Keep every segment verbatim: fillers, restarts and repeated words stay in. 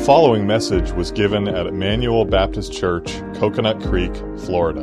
following message was given at Emmanuel Baptist Church, Coconut Creek, Florida.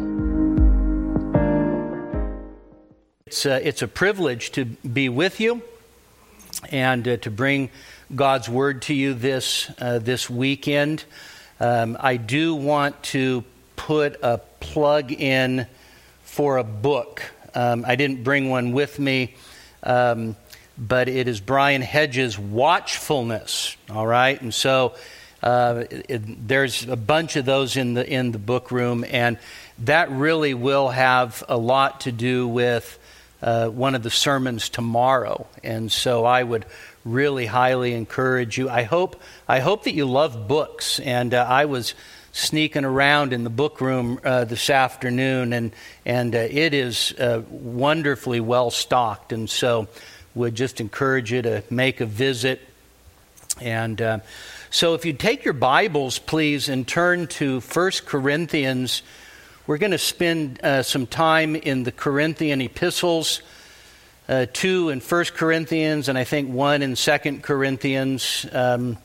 It's a, it's a privilege to be with you and uh, to bring God's Word to you this uh, this weekend. Um, I do want to put a plug in for a book. Um, I didn't bring one with me, um, but it is Brian Hedges' Watchfulness. All right, and so uh, it, there's a bunch of those in the in the book room, and that really will have a lot to do with uh, one of the sermons tomorrow. And so I would really highly encourage you. I hope I hope that you love books, and uh, I was sneaking around in the book room uh, this afternoon, and and uh, it is uh, wonderfully well stocked, and so would just encourage you to make a visit. And uh, so if you take your Bibles, please, and turn to First Corinthians. We're going to spend uh, some time in the Corinthian epistles, uh, two in First Corinthians, and I think one in Second Corinthians. Um,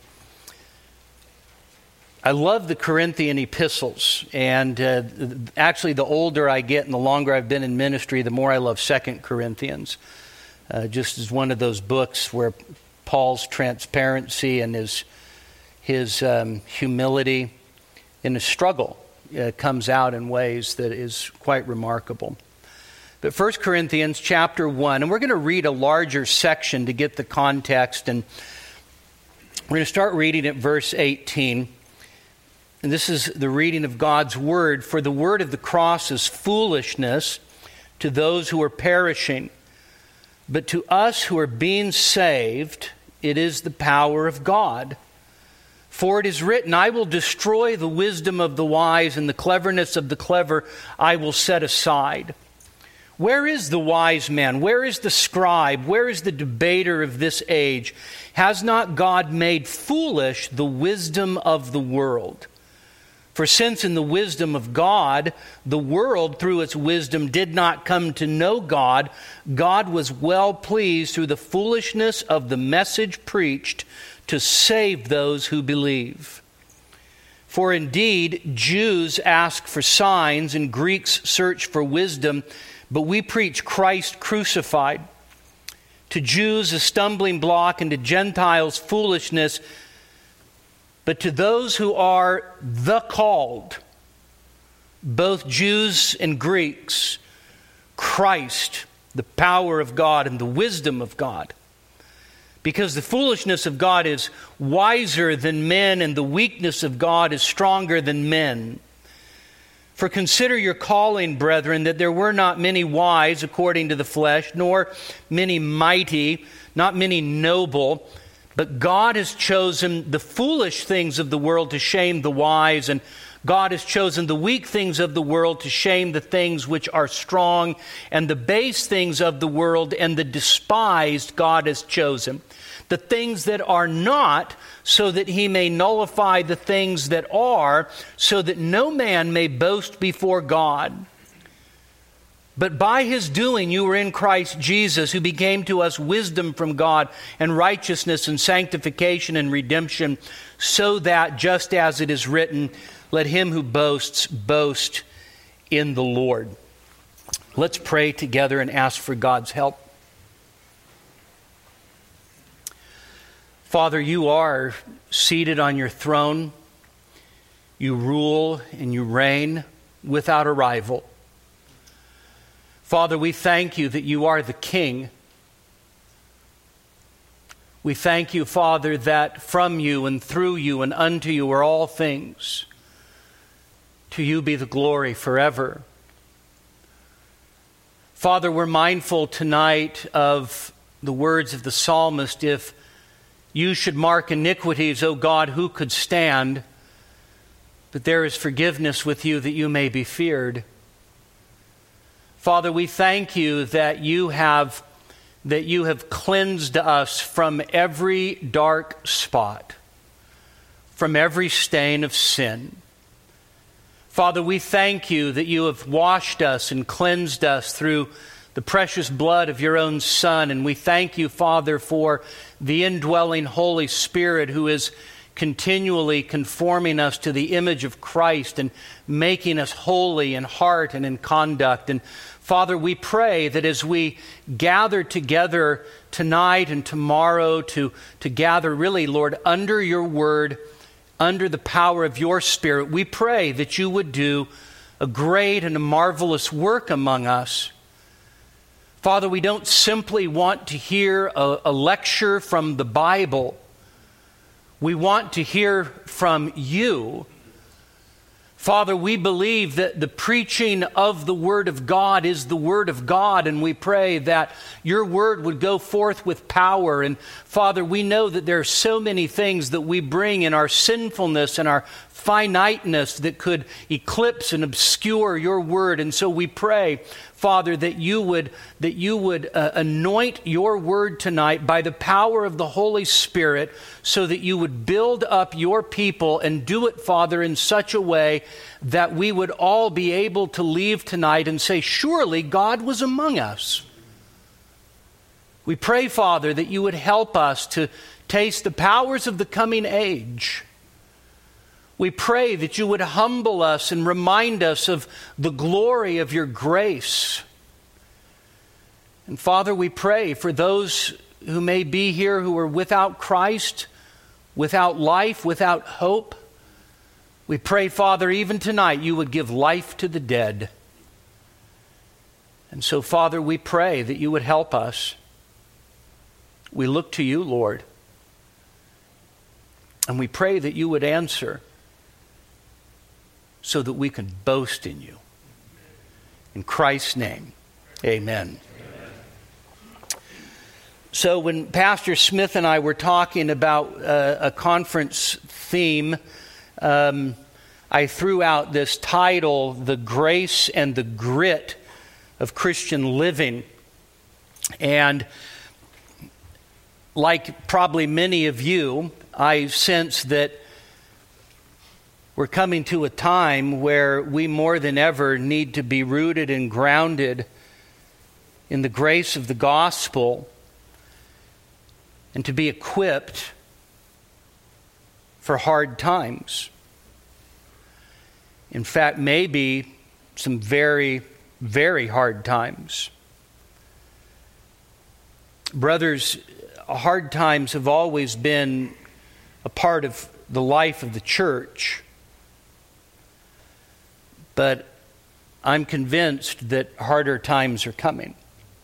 I love the Corinthian epistles, and uh, actually the older I get and the longer I've been in ministry, the more I love Second Corinthians. Uh, just as one of those books where Paul's transparency and his his um, humility in his struggle uh, comes out in ways that is quite remarkable. But First Corinthians chapter one, and we're going to read a larger section to get the context, and we're going to start reading at verse eighteen. And this is the reading of God's Word. For the word of the cross is foolishness to those who are perishing, but to us who are being saved, it is the power of God. For it is written, I will destroy the wisdom of the wise, and the cleverness of the clever I will set aside. Where is the wise man? Where is the scribe? Where is the debater of this age? Has not God made foolish the wisdom of the world? For since in the wisdom of God, the world through its wisdom did not come to know God, God was well pleased through the foolishness of the message preached to save those who believe. For indeed, Jews ask for signs and Greeks search for wisdom, but we preach Christ crucified. To Jews a stumbling block, and to Gentiles foolishness, but to those who are the called, both Jews and Greeks, Christ, the power of God and the wisdom of God. Because the foolishness of God is wiser than men, and the weakness of God is stronger than men. For consider your calling, brethren, that there were not many wise according to the flesh, nor many mighty, not many noble, but God has chosen the foolish things of the world to shame the wise, and God has chosen the weak things of the world to shame the things which are strong, and the base things of the world and the despised God has chosen, the things that are not, so that he may nullify the things that are, so that no man may boast before God. But by his doing you were in Christ Jesus, who became to us wisdom from God, and righteousness and sanctification and redemption, so that, just as it is written, let him who boasts boast in the Lord. Let's pray together and ask for God's help. Father, you are seated on your throne. You rule and you reign without a rival. Father, we thank you that you are the King. We thank you, Father, that from you and through you and unto you are all things. To you be the glory forever. Father, we're mindful tonight of the words of the psalmist, if you should mark iniquities, O God, who could stand? But there is forgiveness with you that you may be feared. Father, we thank you that you have that you have cleansed us from every dark spot, from every stain of sin. Father, we thank you that you have washed us and cleansed us through the precious blood of your own Son. And we thank you, Father, for the indwelling Holy Spirit who is continually conforming us to the image of Christ and making us holy in heart and in conduct. And Father, we pray that as we gather together tonight and tomorrow to, to gather really, Lord, under your word, under the power of your Spirit, we pray that you would do a great and a marvelous work among us. Father, we don't simply want to hear a, a lecture from the Bible. We want to hear from you. Father, we believe that the preaching of the Word of God is the Word of God, and we pray that your Word would go forth with power. And Father, we know that there are so many things that we bring in our sinfulness and our finiteness that could eclipse and obscure your Word. And so we pray, Father, that you would that you would uh, anoint your word tonight by the power of the Holy Spirit, so that you would build up your people and do it, Father, in such a way that we would all be able to leave tonight and say, surely God was among us. We pray, Father, that you would help us to taste the powers of the coming age. We pray that you would humble us and remind us of the glory of your grace. And Father, we pray for those who may be here who are without Christ, without life, without hope. We pray, Father, even tonight you would give life to the dead. And so, Father, we pray that you would help us. We look to you, Lord. And we pray that you would answer, so that we can boast in you. In Christ's name, amen. Amen. So when Pastor Smith and I were talking about uh, a conference theme, um, I threw out this title, The Grace and the Grit of Christian Living. And like probably many of you, I sense that we're coming to a time where we more than ever need to be rooted and grounded in the grace of the gospel and to be equipped for hard times. In fact, maybe some very, very hard times. Brothers, hard times have always been a part of the life of the church. But I'm convinced that harder times are coming.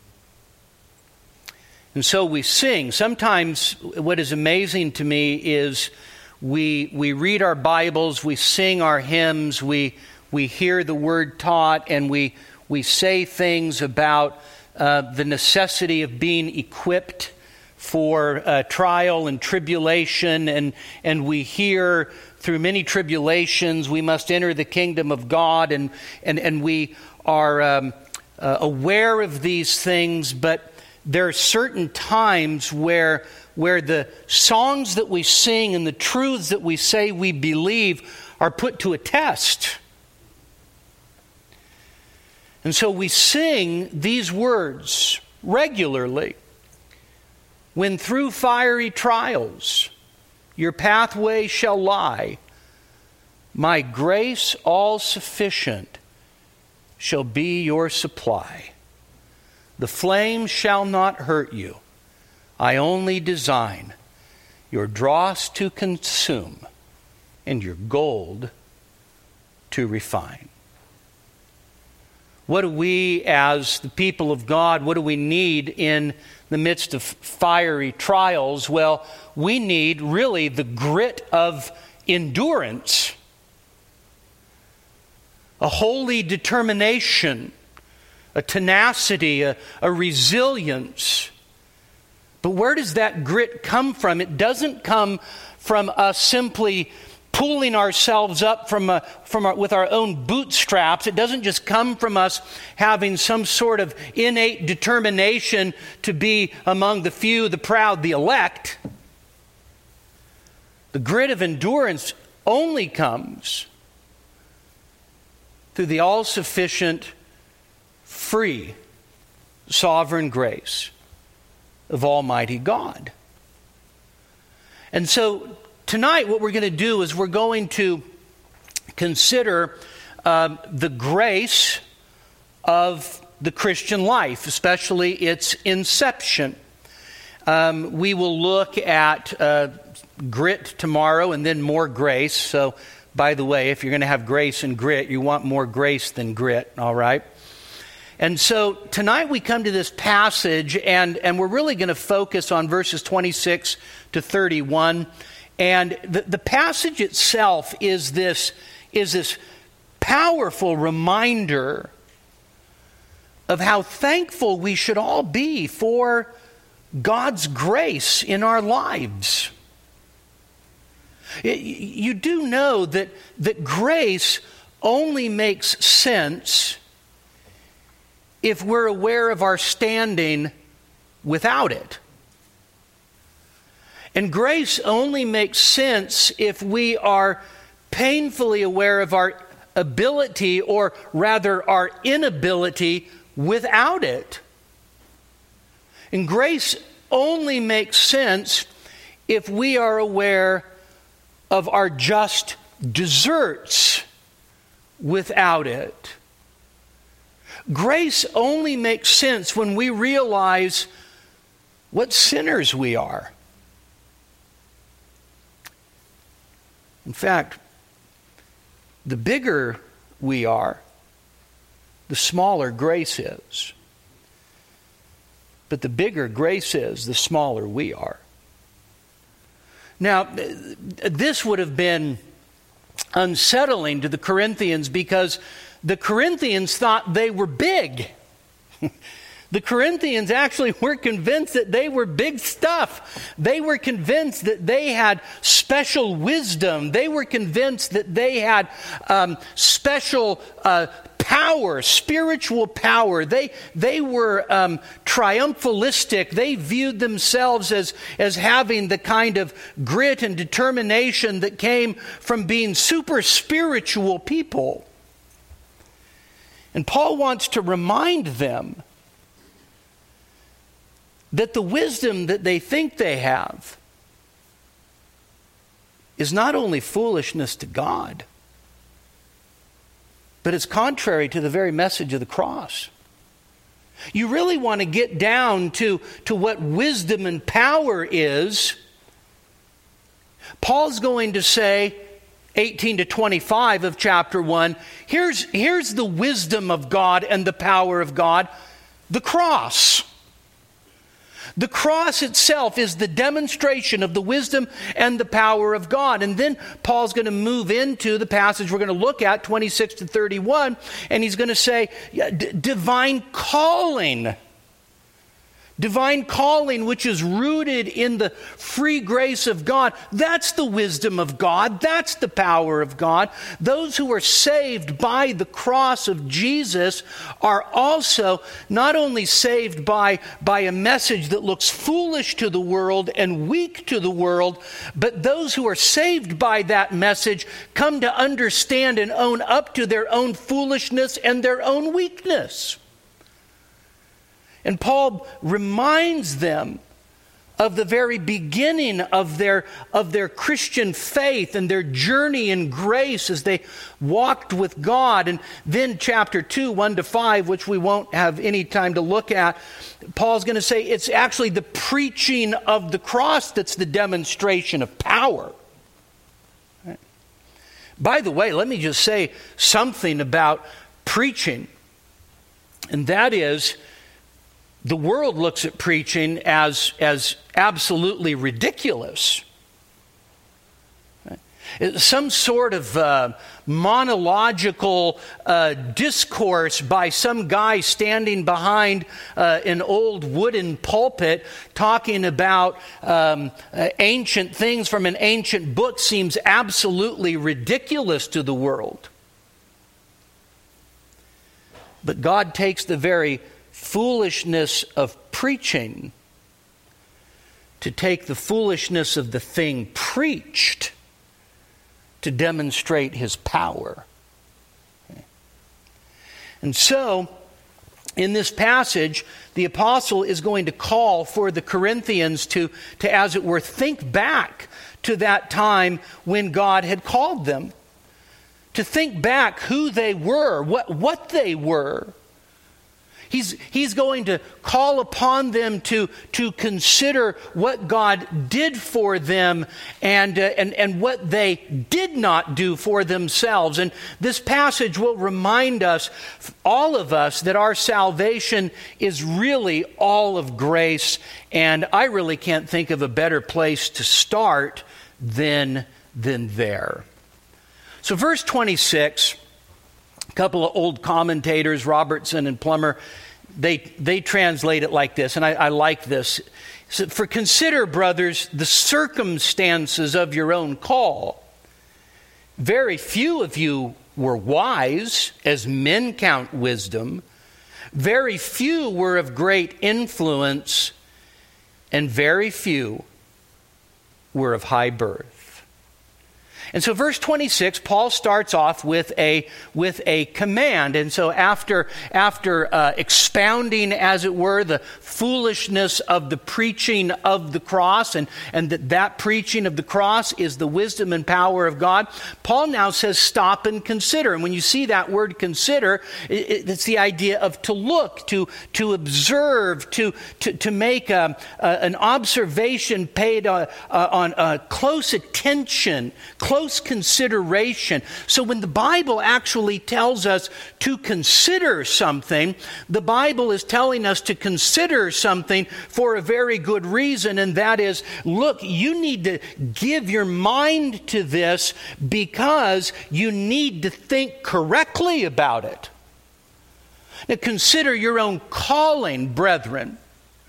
And so we sing. Sometimes what is amazing to me is we we read our Bibles, we sing our hymns, we we hear the word taught, and we we say things about uh, the necessity of being equipped for uh, trial and tribulation, and and we hear through many tribulations we must enter the kingdom of God, and and and we are um, uh, aware of these things. But there are certain times where where the songs that we sing and the truths that we say we believe are put to a test. And so we sing these words regularly. When through fiery trials your pathway shall lie, my grace all sufficient shall be your supply. The flames shall not hurt you. I only design your dross to consume and your gold to refine. What do we as the people of God, what do we need in the midst of fiery trials? Well, we need really the grit of endurance, a holy determination, a tenacity, a, a resilience. But where does that grit come from? It doesn't come from us simply pulling ourselves up from a, from our, with our own bootstraps. It doesn't just come from us having some sort of innate determination to be among the few, the proud, the elect. The grit of endurance only comes through the all-sufficient, free, sovereign grace of Almighty God. And so tonight what we're going to do is we're going to consider um, the grace of the Christian life, especially its inception. Um, we will look at uh, grit tomorrow and then more grace. So, by the way, if you're going to have grace and grit, you want more grace than grit, all right? And so tonight we come to this passage, and, and we're really going to focus on verses twenty-six to thirty-one. And the, the passage itself is this, is this powerful reminder of how thankful we should all be for God's grace in our lives. You do know that, that grace only makes sense if we're aware of our standing without it. And grace only makes sense if we are painfully aware of our ability, or rather our inability, without it. And grace only makes sense if we are aware of our just deserts without it. Grace only makes sense when we realize what sinners we are. In fact, the bigger we are, the smaller grace is. But the bigger grace is, the smaller we are. Now, this would have been unsettling to the Corinthians because the Corinthians thought they were big. The Corinthians actually were convinced that they were big stuff. They were convinced that they had special wisdom. They were convinced that they had um, special uh, power, spiritual power. They they were um, triumphalistic. They viewed themselves as, as having the kind of grit and determination that came from being super spiritual people. And Paul wants to remind them that the wisdom that they think they have is not only foolishness to God, but it's contrary to the very message of the cross. You really want to get down to, to what wisdom and power is. Paul's going to say, eighteen to twenty-five of chapter one, here's, here's the wisdom of God and the power of God, the cross. The cross itself is the demonstration of the wisdom and the power of God. And then Paul's going to move into the passage we're going to look at, twenty-six to thirty-one, and he's going to say, D- divine calling. Divine calling, which is rooted in the free grace of God. That's the wisdom of God. That's the power of God. Those who are saved by the cross of Jesus are also not only saved by, by a message that looks foolish to the world and weak to the world, but those who are saved by that message come to understand and own up to their own foolishness and their own weakness. And Paul reminds them of the very beginning of their, of their Christian faith and their journey in grace as they walked with God. And then chapter two, one to five, which we won't have any time to look at, Paul's going to say it's actually the preaching of the cross that's the demonstration of power. Right? By the way, let me just say something about preaching. And that is, the world looks at preaching as, as absolutely ridiculous. Some sort of uh, monological uh, discourse by some guy standing behind uh, an old wooden pulpit talking about um, uh, ancient things from an ancient book seems absolutely ridiculous to the world. But God takes the very foolishness of preaching to take the foolishness of the thing preached to demonstrate His power. And so, in this passage, the apostle is going to call for the Corinthians to, to, as it were, think back to that time when God had called them. To think back who they were, what, what they were. He's, he's going to call upon them to, to consider what God did for them and, uh, and, and what they did not do for themselves. And this passage will remind us, all of us, that our salvation is really all of grace. And I really can't think of a better place to start than, than there. So verse twenty-six... A couple of old commentators, Robertson and Plummer, they they translate it like this, and I, I like this. So, for consider, brothers, the circumstances of your own call. Very few of you were wise, as men count wisdom. Very few were of great influence, and very few were of high birth. And so verse twenty-six, Paul starts off with a with a command. And so after after uh, expounding, as it were, the foolishness of the preaching of the cross, and, and that that preaching of the cross is the wisdom and power of God, Paul now says, stop and consider. And when you see that word consider, it, it's the idea of to look, to, to observe, to, to, to make a, a, an observation paid uh, uh, on uh, close attention, close Close consideration. So when the Bible actually tells us to consider something, the Bible is telling us to consider something for a very good reason, and that is, look, you need to give your mind to this because you need to think correctly about it. Now consider your own calling, brethren.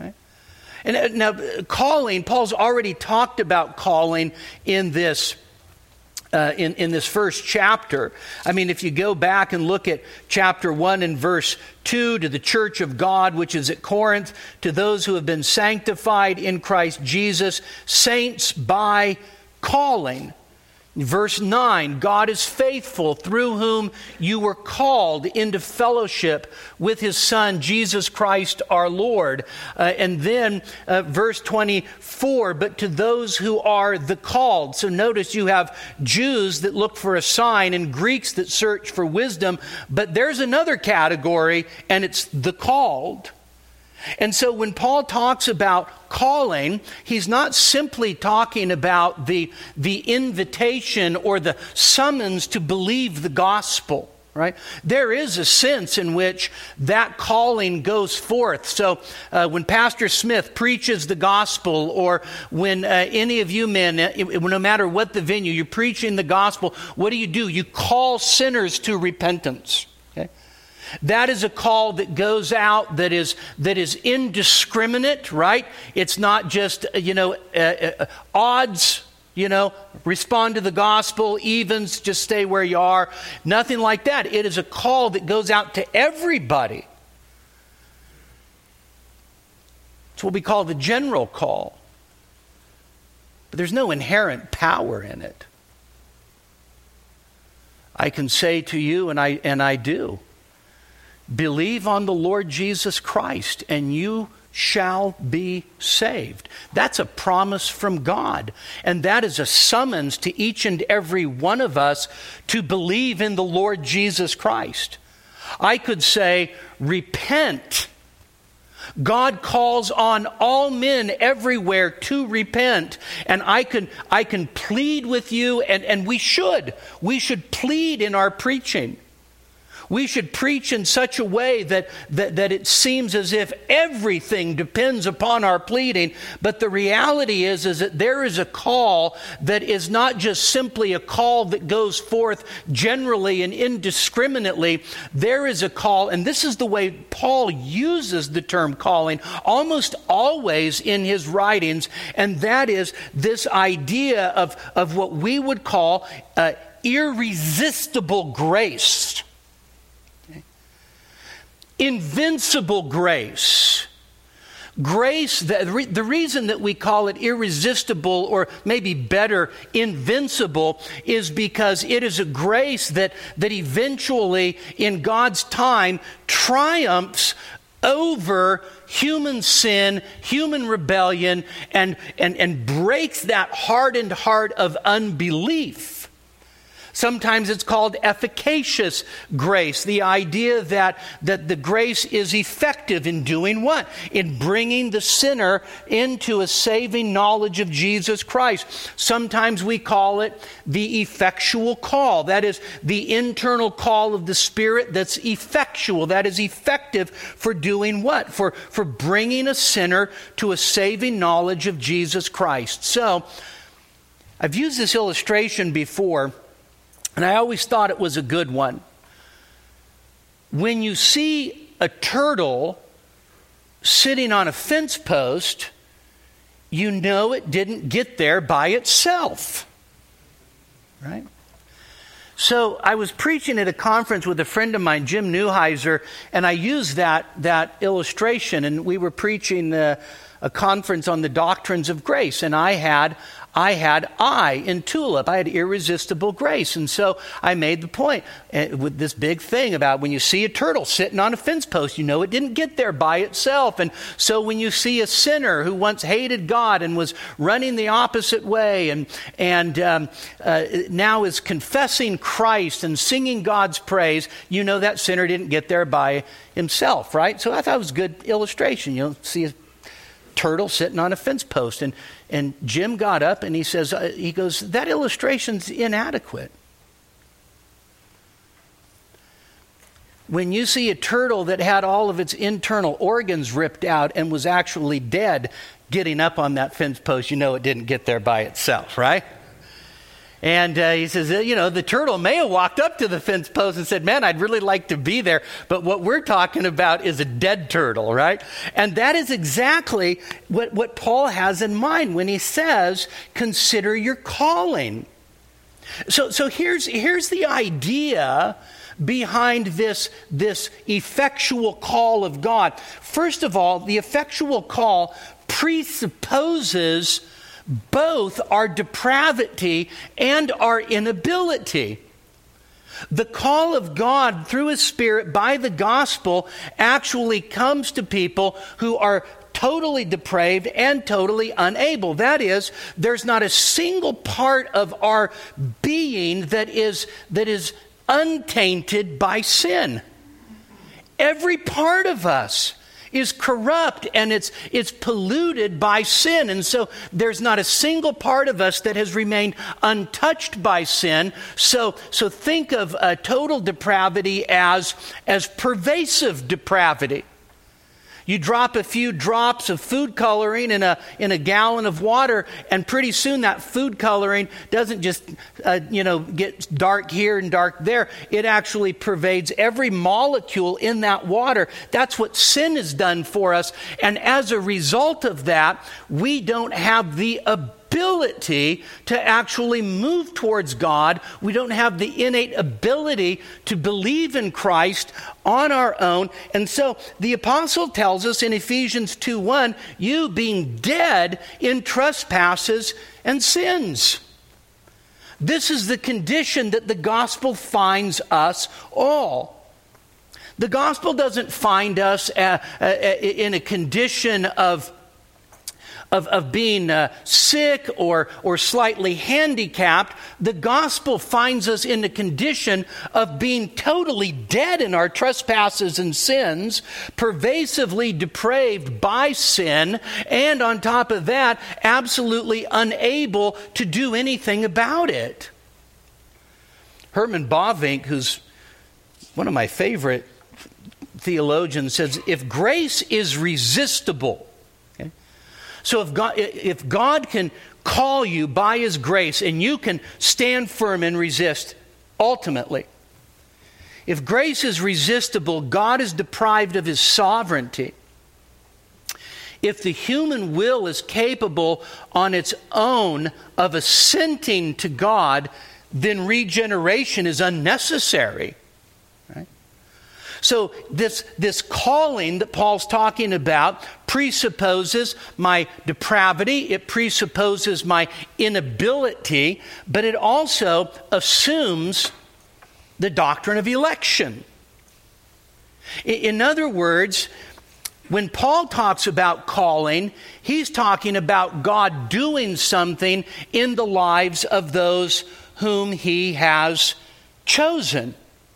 And now calling, Paul's already talked about calling in this Uh, in, in this first chapter. I mean, if you go back and look at chapter one and verse two, to the church of God which is at Corinth, to those who have been sanctified in Christ Jesus, saints by calling. Verse nine, God is faithful, through whom you were called into fellowship with His Son, Jesus Christ our Lord. Uh, and then uh, verse twenty-four, but to those who are the called. So notice you have Jews that look for a sign and Greeks that search for wisdom. But there's another category, and it's the called. And so when Paul talks about calling, he's not simply talking about the, the invitation or the summons to believe the gospel, right? There is a sense in which that calling goes forth. So uh, when Pastor Smith preaches the gospel, or when uh, any of you men, uh, no matter what the venue, you're preaching the gospel, what do you do? You call sinners to repentance. That is a call that goes out that is that is indiscriminate, right? It's not just, you know, uh, uh, odds, you know, respond to the gospel, evens, just stay where you are. Nothing like that. It is a call that goes out to everybody. It's what we call the general call. But there's no inherent power in it. I can say to you, and I and I do, believe on the Lord Jesus Christ, and you shall be saved. That's a promise from God. And that is a summons to each and every one of us to believe in the Lord Jesus Christ. I could say, repent. God calls on all men everywhere to repent. And I can, I can plead with you, and, and we should. We should plead in our preaching. We should preach in such a way that, that, that it seems as if everything depends upon our pleading. But the reality is, is that there is a call that is not just simply a call that goes forth generally and indiscriminately. There is a call, and this is the way Paul uses the term calling almost always in his writings, and that is this idea of, of what we would call uh, irresistible grace. Invincible grace. Grace, the, the reason that we call it irresistible, or maybe better, invincible, is because it is a grace that, that eventually, in God's time, triumphs over human sin, human rebellion, and, and, and breaks that hardened heart of unbelief. Sometimes it's called efficacious grace, the idea that, that the grace is effective in doing what? In bringing the sinner into a saving knowledge of Jesus Christ. Sometimes we call it the effectual call. That is the internal call of the Spirit that's effectual, that is effective for doing what? For, for bringing a sinner to a saving knowledge of Jesus Christ. So, I've used this illustration before, and I always thought it was a good one. When you see a turtle sitting on a fence post, you know it didn't get there by itself. Right? So I was preaching at a conference with a friend of mine, Jim Neuheiser, and I used that, that illustration. And we were preaching uh, a conference on the doctrines of grace. And I had I had I in TULIP. I had irresistible grace. And so I made the point uh, with this big thing about when you see a turtle sitting on a fence post, you know it didn't get there by itself. And so when you see a sinner who once hated God and was running the opposite way and, and um, uh, now is confessing Christ and singing God's praise, you know that sinner didn't get there by himself, right? So I thought it was a good illustration. You know, see a turtle sitting on a fence post. And, and Jim got up and he says, uh, he goes, that illustration's inadequate. When you see a turtle that had all of its internal organs ripped out and was actually dead getting up on that fence post, you know it didn't get there by itself, right? And uh, he says, you know, the turtle may have walked up to the fence post and said, man, I'd really like to be there. But what we're talking about is a dead turtle, right? And that is exactly what, what Paul has in mind when he says, consider your calling. So, so here's, here's the idea behind this, this effectual call of God. First of all, the effectual call presupposes both our depravity and our inability. The call of God through His Spirit by the gospel actually comes to people who are totally depraved and totally unable. That is, there's not a single part of our being that is, that is untainted by sin. Every part of us is corrupt and it's it's polluted by sin. And so there's not a single part of us that has remained untouched by sin. So so think of uh, total depravity as as pervasive depravity. You drop a few drops of food coloring in a in a gallon of water, and pretty soon that food coloring doesn't just uh, you know get dark here and dark there. It actually pervades every molecule in that water. That's what sin has done for us, and as a result of that, we don't have the ability to actually move towards God. We don't have the innate ability to believe in Christ on our own. And so the apostle tells us in Ephesians two one, you being dead in trespasses and sins. This is the condition that the gospel finds us all. The gospel doesn't find us uh, uh, in a condition of Of, of being uh, sick or, or slightly handicapped. The gospel finds us in the condition of being totally dead in our trespasses and sins, pervasively depraved by sin, and on top of that, absolutely unable to do anything about it. Herman Bavinck, who's one of my favorite theologians, says, if grace is resistible, so if God, if God can call you by His grace and you can stand firm and resist, ultimately, if grace is resistible, God is deprived of His sovereignty. If the human will is capable on its own of assenting to God, then regeneration is unnecessary. So this, this calling that Paul's talking about presupposes my depravity, it presupposes my inability, but it also assumes the doctrine of election. In other words, When Paul talks about calling, he's talking about God doing something in the lives of those whom he has chosen.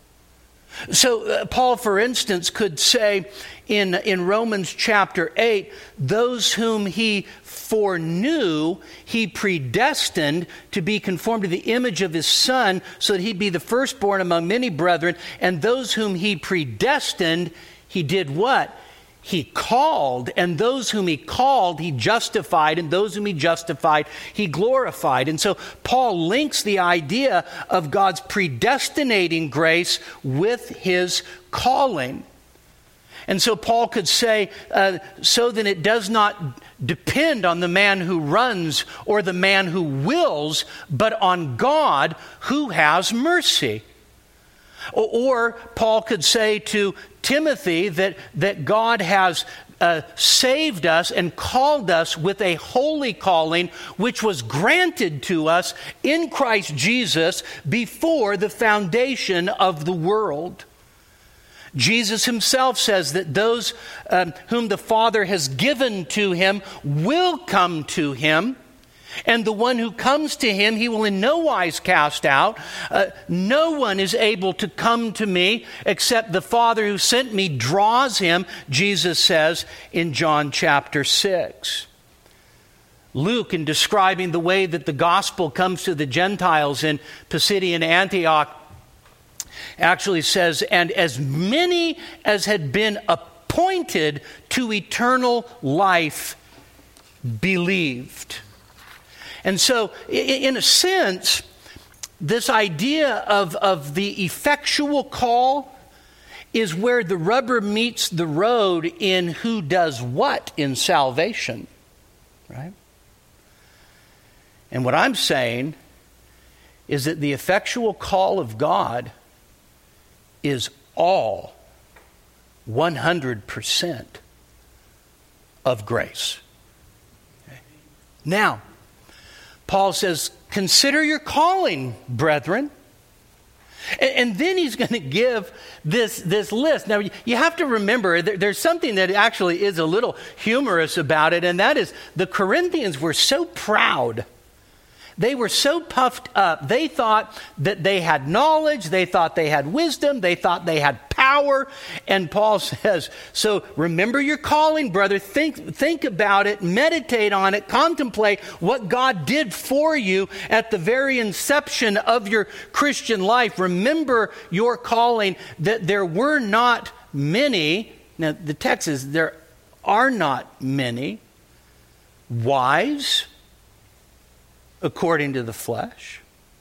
So uh, Paul, for instance, could say in, in Romans chapter eight, those whom he foreknew, he predestined to be conformed to the image of his Son, so that he'd be the firstborn among many brethren. And those whom he predestined, he did what? He called, and those whom he called, he justified, and those whom he justified, he glorified. And so Paul links the idea of God's predestinating grace with his calling. And so Paul could say, uh, so then it does not depend on the man who runs or the man who wills, but on God who has mercy. Or Paul could say to Timothy that, that God has uh, saved us and called us with a holy calling, which was granted to us in Christ Jesus before the foundation of the world. Jesus himself says that those um, whom the Father has given to him will come to him. And the one who comes to him, he will in no wise cast out. Uh, no one is able to come to me except the Father who sent me draws him, Jesus says in John chapter six. Luke, in describing the way that the gospel comes to the Gentiles in Pisidian Antioch, actually says, and as many as had been appointed to eternal life believed. And so, in a sense, this idea of, of the effectual call is where the rubber meets the road in who does what in salvation, right? And what I'm saying is that the effectual call of God is all one hundred percent of grace. Okay. Now, Paul says, consider your calling, brethren. And, and then he's going to give this, this list. Now, you have to remember, there, there's something that actually is a little humorous about it, and that is the Corinthians were so proud. They were so puffed up. They thought that they had knowledge. They thought they had wisdom. They thought they had power. And Paul says, so remember your calling, brother. Think, think about it. Meditate on it. Contemplate what God did for you at the very inception of your Christian life. Remember your calling, that there were not many. Now, the text is, there are not many wise according to the flesh.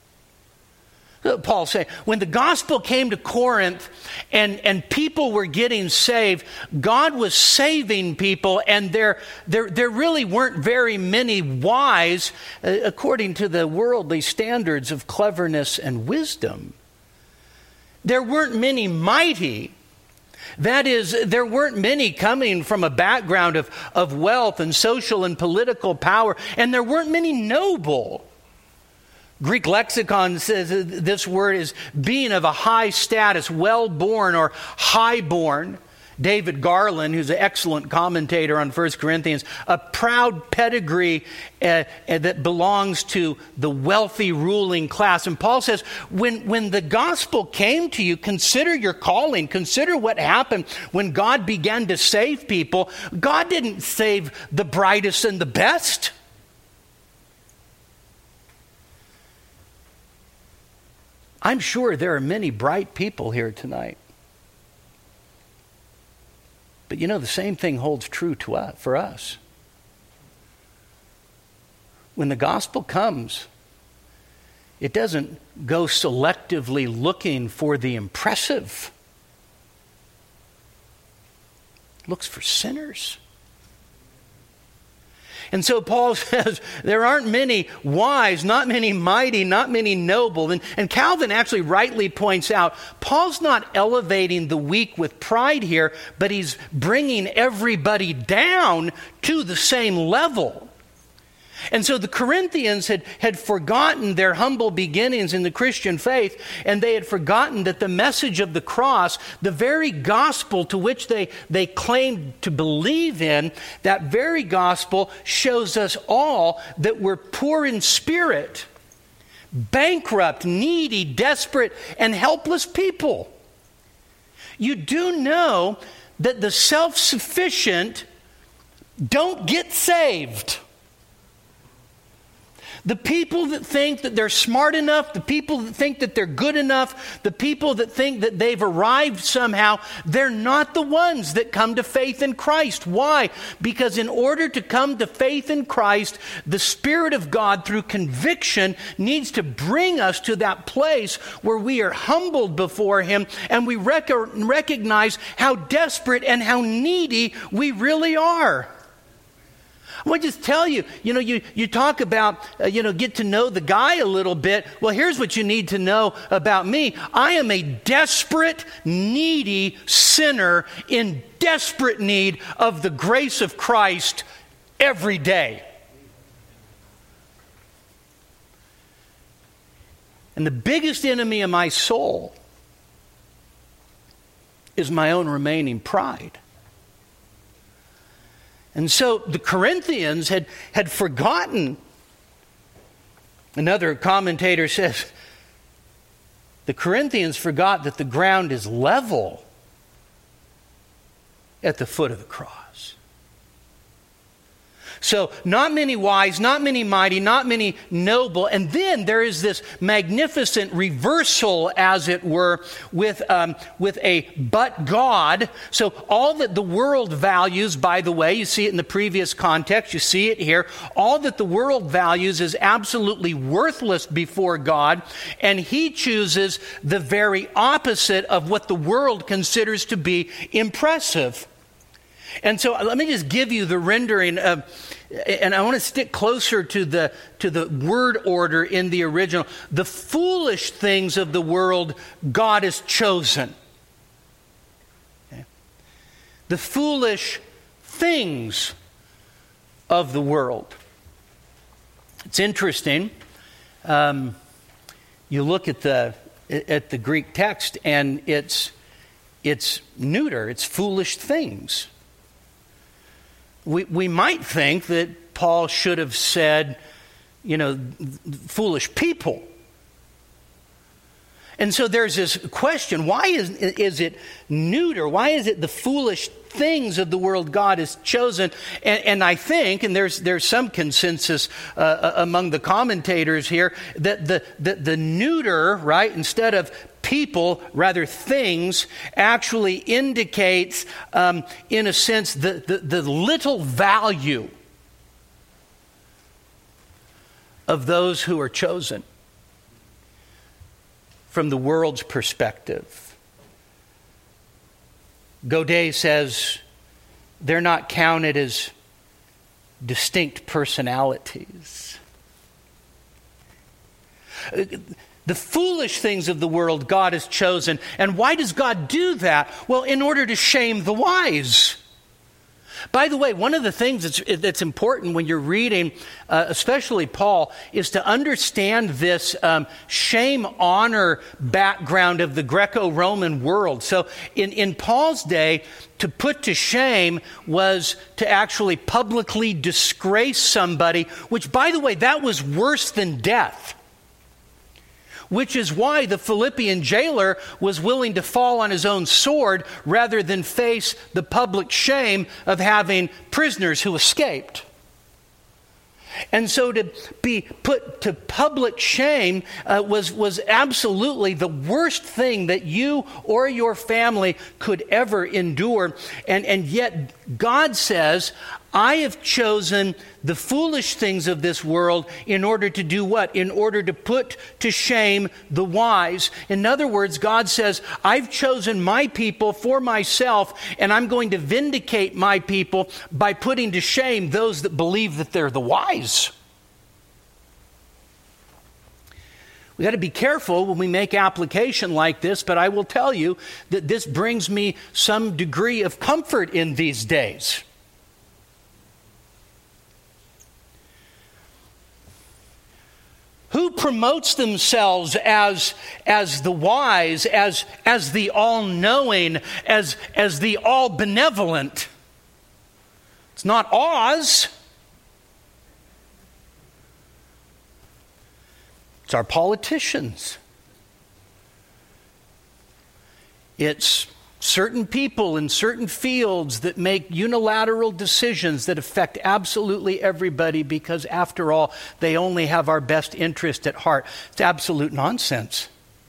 Paul saying, when the gospel came to Corinth and, and people were getting saved, God was saving people, and there, there, there really weren't very many wise uh, according to the worldly standards of cleverness and wisdom. There weren't many mighty. That is, there weren't many coming from a background of, of wealth and social and political power, and there weren't many noble. Greek lexicon says this word is being of a high status, well-born or high-born. David Garland, who's an excellent commentator on First Corinthians, a proud pedigree uh, uh, that belongs to the wealthy ruling class. And Paul says, when, when the gospel came to you, consider your calling. Consider what happened when God began to save people. God didn't save the brightest and the best. I'm sure there are many bright people here tonight. But you know, the same thing holds true to us, for us. When the gospel comes, it doesn't go selectively looking for the impressive. It looks for sinners. And so Paul says there aren't many wise, not many mighty, not many noble. And, and Calvin actually rightly points out, Paul's not elevating the weak with pride here, but he's bringing everybody down to the same level. And so the Corinthians had, had forgotten their humble beginnings in the Christian faith, and they had forgotten that the message of the cross, the very gospel to which they, they claimed to believe in, that very gospel shows us all that we're poor in spirit, bankrupt, needy, desperate, and helpless people. You do know that the self-sufficient don't get saved. The people that think that they're smart enough, the people that think that they're good enough, the people that think that they've arrived somehow, they're not the ones that come to faith in Christ. Why? Because in order to come to faith in Christ, the Spirit of God, through conviction, needs to bring us to that place where we are humbled before Him and we rec- recognize how desperate and how needy we really are. I want to just tell you, you know, you, you talk about, uh, you know, get to know the guy a little bit. Well, here's what you need to know about me. I am a desperate, needy sinner in desperate need of the grace of Christ every day. And the biggest enemy of my soul is my own remaining pride. And so the Corinthians had, had forgotten. Another commentator says, the Corinthians forgot that the ground is level at the foot of the cross. So not many wise, not many mighty, not many noble. And then there is this magnificent reversal, as it were, with, um, with a but God. So all that the world values, by the way, you see it in the previous context, you see it here, all that the world values is absolutely worthless before God. And He chooses the very opposite of what the world considers to be impressive. And so let me just give you the rendering of, and I want to stick closer to the to the word order in the original. The foolish things of the world God has chosen. Okay. The foolish things of the world. It's interesting. Um, you look at the at the Greek text, and it's it's neuter. It's foolish things. We we might think that Paul should have said, you know, foolish people. And so there's this question, why is, is it neuter? Why is it the foolish things of the world God has chosen? And, and I think, and there's there's some consensus uh, among the commentators here, that the, the, the neuter, right, instead of people, rather things, actually indicates, um, in a sense, the, the, the little value of those who are chosen from the world's perspective. Godet says they're not counted as distinct personalities. The foolish things of the world God has chosen. And why does God do that? Well, in order to shame the wise. By the way, one of the things that's, that's important when you're reading, uh, especially Paul, is to understand this um, shame-honor background of the Greco-Roman world. So in, in Paul's day, to put to shame was to actually publicly disgrace somebody, which, by the way, that was worse than death. Which is why the Philippian jailer was willing to fall on his own sword rather than face the public shame of having prisoners who escaped. And so to be put to public shame uh, was, was absolutely the worst thing that you or your family could ever endure. And, and yet God says, I have chosen the foolish things of this world in order to do what? In order to put to shame the wise. In other words, God says, I've chosen my people for myself, and I'm going to vindicate my people by putting to shame those that believe that they're the wise. We got to be careful when we make application like this, but I will tell you that this brings me some degree of comfort in these days. promotes themselves as, as the wise, as, as the all-knowing, as, as the all-benevolent? It's not Oz. It's our politicians. It's certain people in certain fields that make unilateral decisions that affect absolutely everybody because, after all, they only have our best interest at heart. It's absolute nonsense.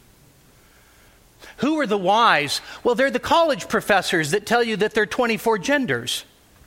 Who are the wise? Well, they're the college professors that tell you that there are twenty-four genders.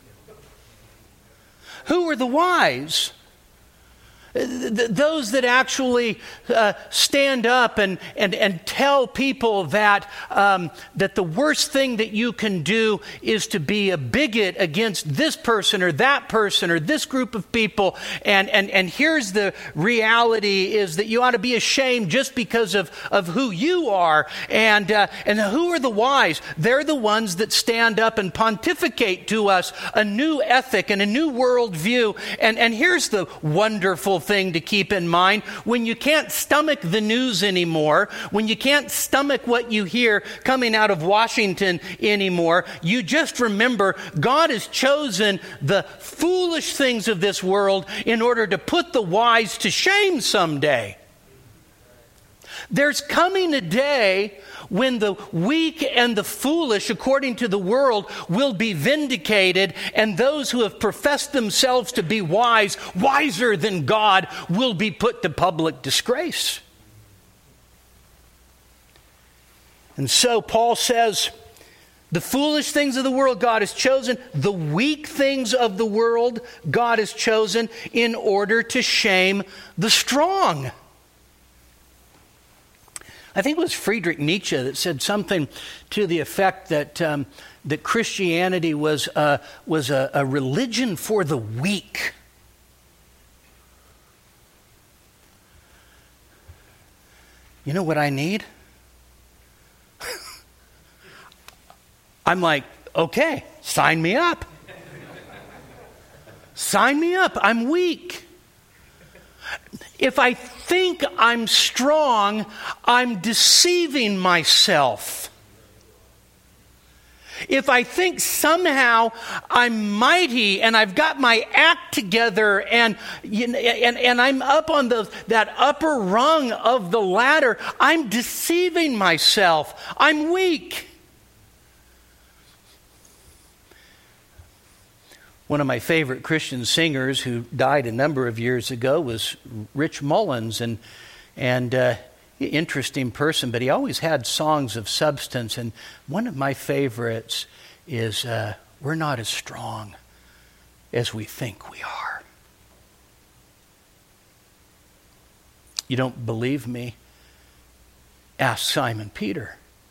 Who are the wise? Those that actually uh, stand up and, and, and tell people that um, that the worst thing that you can do is to be a bigot against this person or that person or this group of people. And, and, and here's the reality is that you ought to be ashamed just because of, of who you are. And, uh, and who are the wise? They're the ones that stand up and pontificate to us a new ethic and a new worldview. And, and here's the wonderful thing to keep in mind. When you can't stomach the news anymore, when you can't stomach what you hear coming out of Washington anymore, you just remember God has chosen the foolish things of this world in order to put the wise to shame someday. There's coming a day when the weak and the foolish, according to the world, will be vindicated, and those who have professed themselves to be wise, wiser than God, will be put to public disgrace. And so Paul says, the foolish things of the world God has chosen, the weak things of the world God has chosen in order to shame the strong. I think it was Friedrich Nietzsche that said something to the effect that um, that Christianity was uh, was a, a religion for the weak. You know what I need? I'm like, okay, sign me up. Sign me up. I'm weak. If I think I'm strong, I'm deceiving myself. If I think somehow I'm mighty and I've got my act together and and, and I'm up on the, that upper rung of the ladder, I'm deceiving myself. I'm weak. One of my favorite Christian singers who died a number of years ago was Rich Mullins, and and uh, interesting person, but he always had songs of substance. And one of my favorites is uh, "We're Not as Strong as We Think We Are." You don't believe me? Ask Simon Peter.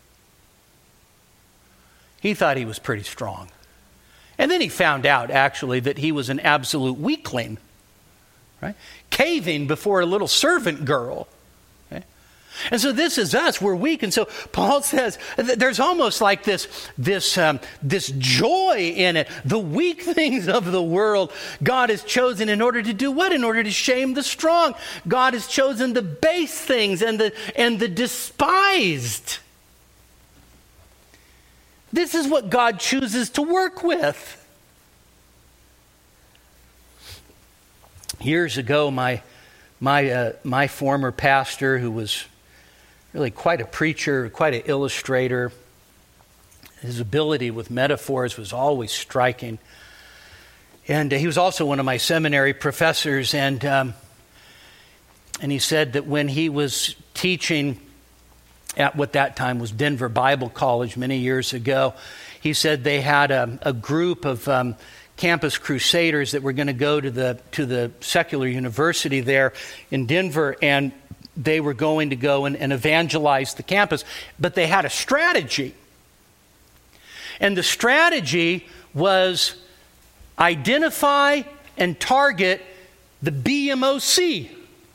He thought he was pretty strong. And then he found out, actually, that he was an absolute weakling, right? Caving before a little servant girl. Okay? And so this is us. We're weak. And so Paul says there's almost like this, this, um, this joy in it. The weak things of the world God has chosen in order to do what? In order to shame the strong. God has chosen the base things and the, and the despised. This is what God chooses to work with. Years ago, my my uh, my former pastor, who was really quite a preacher, quite an illustrator, his ability with metaphors was always striking. And uh, he was also one of my seminary professors, and um, and he said that when he was teaching at what that time was Denver Bible College many years ago, he said they had a, a group of um, campus crusaders that were going to go to the to the secular university there in Denver, and they were going to go and, and evangelize the campus. But they had a strategy. And the strategy was identify and target the B M O C.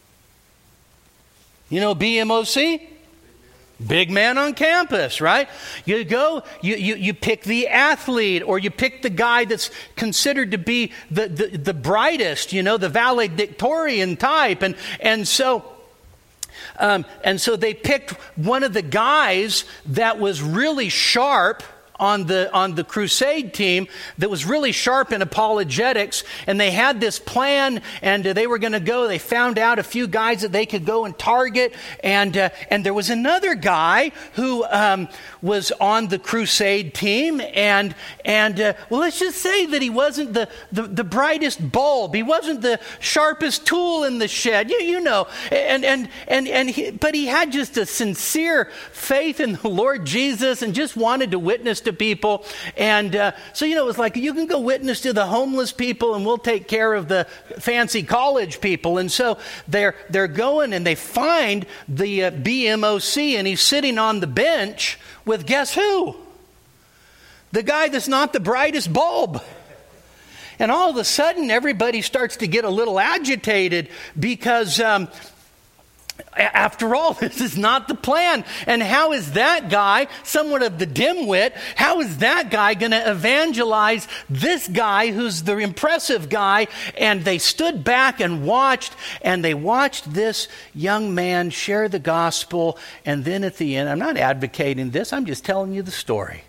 You know B M O C? Big man on campus, right? You go, you, you, you pick the athlete, or you pick the guy that's considered to be the, the, the brightest, you know, the valedictorian type. And, and so Um, and so they picked one of the guys that was really sharp on the on the crusade team, that was really sharp in apologetics, and they had this plan, and uh, they were going to go. They found out a few guys that they could go and target, and uh, and there was another guy who um, was on the crusade team, and and uh, well, let's just say that he wasn't the, the the brightest bulb. He wasn't the sharpest tool in the shed. You you know, and and and and he, but he had just a sincere faith in the Lord Jesus, and just wanted to witness to people. And uh, so, you know, it was like, you can go witness to the homeless people and we'll take care of the fancy college people. And so they're they're going and they find the uh, B M O C, and he's sitting on the bench with, guess who? The guy that's not the brightest bulb. And all of a sudden everybody starts to get a little agitated because um, after all, this is not the plan. And how is that guy, somewhat of the dimwit, how is that guy going to evangelize this guy who's the impressive guy? And they stood back and watched, and they watched this young man share the gospel. And then at the end, I'm not advocating this, I'm just telling you the story.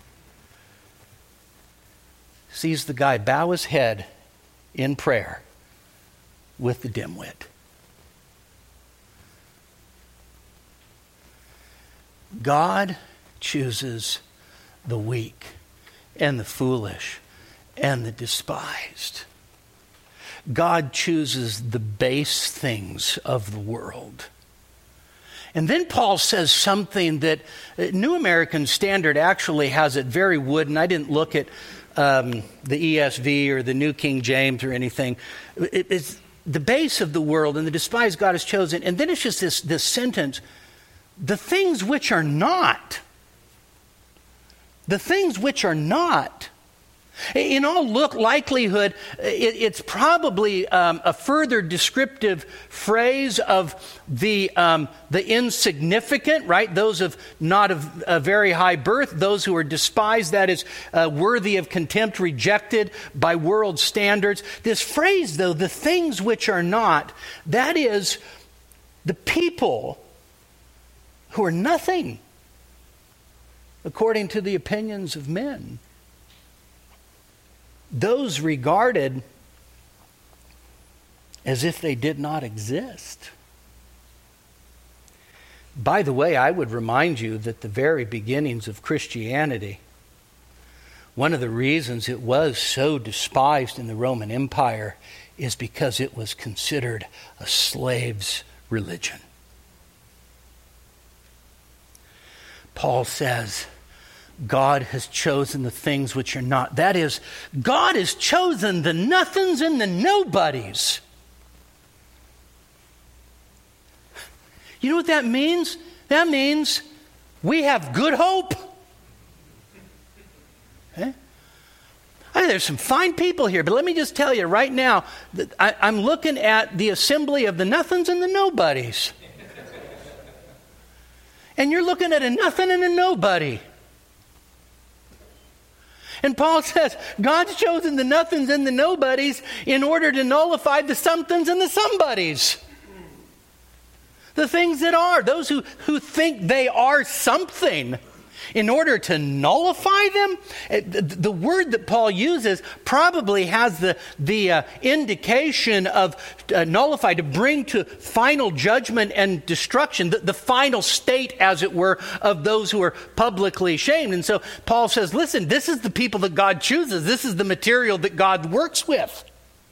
Sees the guy bow his head in prayer with the dimwit. God chooses the weak and the foolish and the despised. God chooses the base things of the world. And then Paul says something that New American Standard actually has it very wooden. I didn't look at um, the E S V or the New King James or anything. It, it's the base of the world and the despised God has chosen. And then it's just this, this sentence, the things which are not. The things which are not. In all look likelihood, it, it's probably um, a further descriptive phrase of the um, the insignificant, right? Those of not of a very high birth, those who are despised, that is uh, worthy of contempt, rejected by world standards. This phrase, though, the things which are not, that is the people who are nothing according to the opinions of men. Those regarded as if they did not exist. By the way, I would remind you that the very beginnings of Christianity, one of the reasons it was so despised in the Roman Empire is because it was considered a slave's religion. Paul says, God has chosen the things which are not. That is, God has chosen the nothings and the nobodies. You know what that means? That means we have good hope. Okay? I mean, there's some fine people here, but let me just tell you right now, that I, I'm looking at the assembly of the nothings and the nobodies. And you're looking at a nothing and a nobody. And Paul says, God's chosen the nothings and the nobodies in order to nullify the somethings and the somebodies. The things that are, those who, who think they are something. In order to nullify them, the word that Paul uses probably has the, the uh, indication of uh, nullify, to bring to final judgment and destruction, the, the final state, as it were, of those who are publicly shamed. And so Paul says, listen, this is the people that God chooses. This is the material that God works with.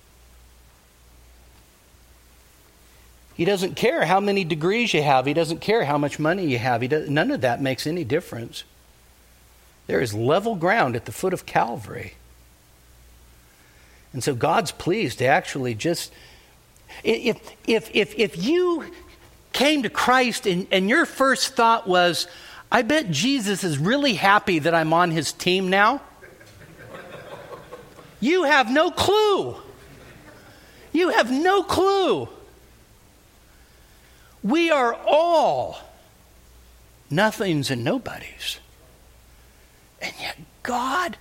He doesn't care how many degrees you have. He doesn't care how much money you have. He does, none of that makes any difference. There is level ground at the foot of Calvary. And so God's pleased to actually just... If, if, if, if you came to Christ and, and your first thought was, I bet Jesus is really happy that I'm on his team now, you have no clue. You have no clue. We are all nothings and nobodies. And yet God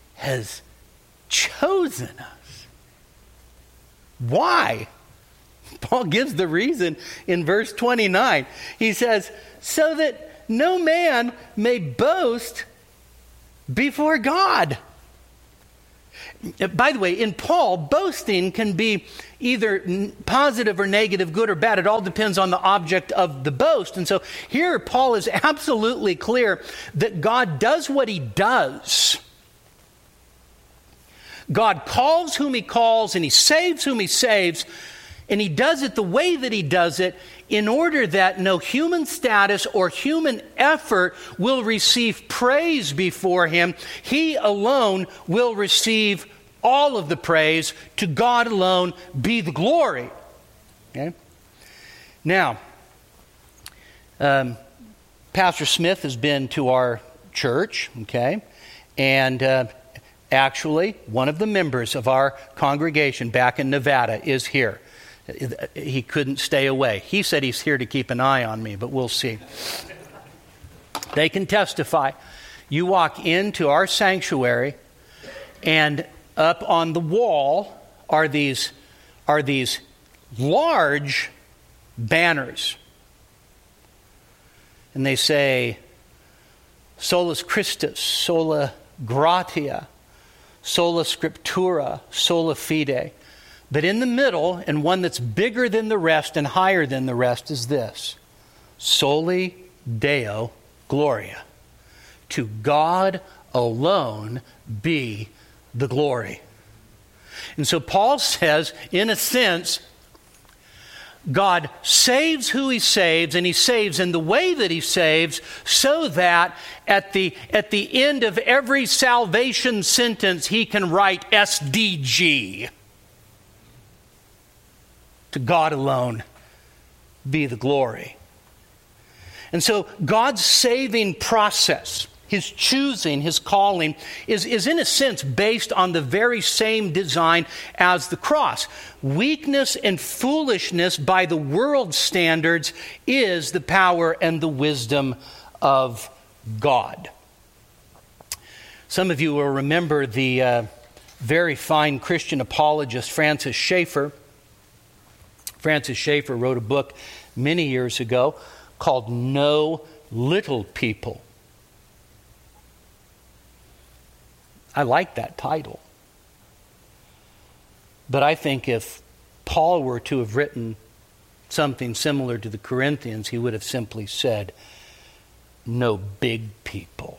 has chosen us. Why? Paul gives the reason in verse twenty-nine. He says, so that no man may boast before God. By the way, in Paul, boasting can be either positive or negative, good or bad. It all depends on the object of the boast. And so here Paul is absolutely clear that God does what he does. God calls whom he calls, and he saves whom he saves, and he does it the way that he does it in order that no human status or human effort will receive praise before him. He alone will receive all of the praise. To God alone be the glory. Okay? Now, um, Pastor Smith has been to our church, okay, and uh, actually one of the members of our congregation back in Nevada is here. He couldn't stay away. He said he's here to keep an eye on me, but we'll see. They can testify. You walk into our sanctuary, and up on the wall are these, are these large banners. And they say, Solus Christus, Sola Gratia, Sola Scriptura, Sola Fide. But in the middle, and one that's bigger than the rest and higher than the rest, is this: Soli Deo Gloria. To God alone be the glory. And so Paul says, in a sense, God saves who he saves, and he saves in the way that he saves, so that at the, at the end of every salvation sentence, he can write S D G. To God alone be the glory. And so God's saving process, his choosing, his calling, is, is in a sense based on the very same design as the cross. Weakness and foolishness by the world's standards is the power and the wisdom of God. Some of you will remember the uh, very fine Christian apologist Francis Schaeffer. Francis Schaeffer wrote a book many years ago called No Little People. I like that title. But I think if Paul were to have written something similar to the Corinthians, he would have simply said, no big people.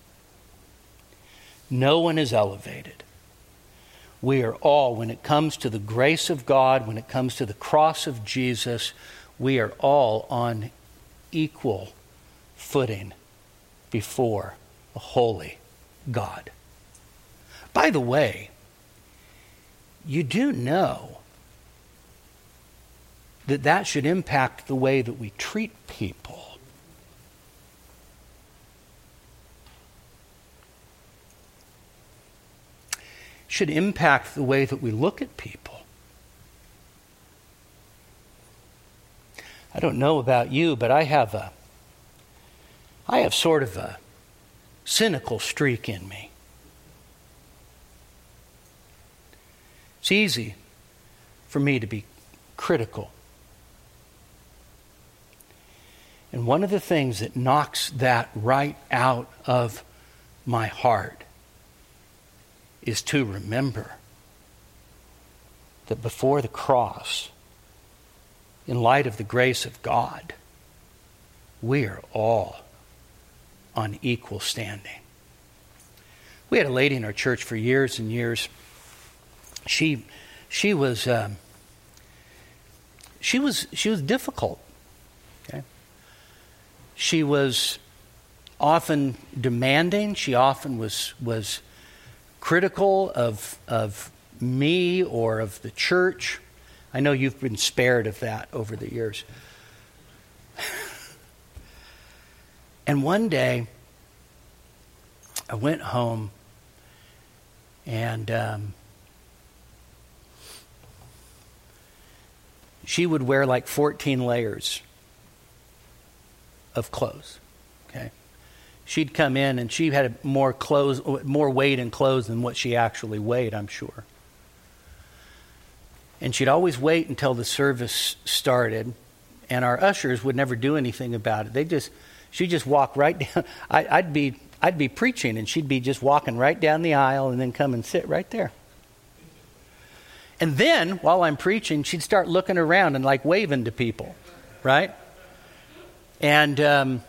No one is elevated. We are all, when it comes to the grace of God, when it comes to the cross of Jesus, we are all on equal footing before a holy God. By the way, you do know that that should impact the way that we treat people. Should impact the way that we look at people. I don't know about you, but I have a I have sort of a cynical streak in me. It's easy for me to be critical. And one of the things that knocks that right out of my heart is to remember that before the cross, in light of the grace of God, we are all on equal standing. We had a lady in our church for years and years. She, she was, um, she was, she was difficult. Okay, she was often demanding. She often was was. critical of of me or of the church. I know you've been spared of that over the years. And one day, I went home and um, she would wear like fourteen layers of clothes. Okay. She'd come in and she had more clothes, more weight in clothes than what she actually weighed, I'm sure. And she'd always wait until the service started, and our ushers would never do anything about it. They just, she'd just walk right down. I, I'd be, I'd be preaching, and she'd be just walking right down the aisle and then come and sit right there. And then, while I'm preaching, she'd start looking around and like waving to people, right? And um,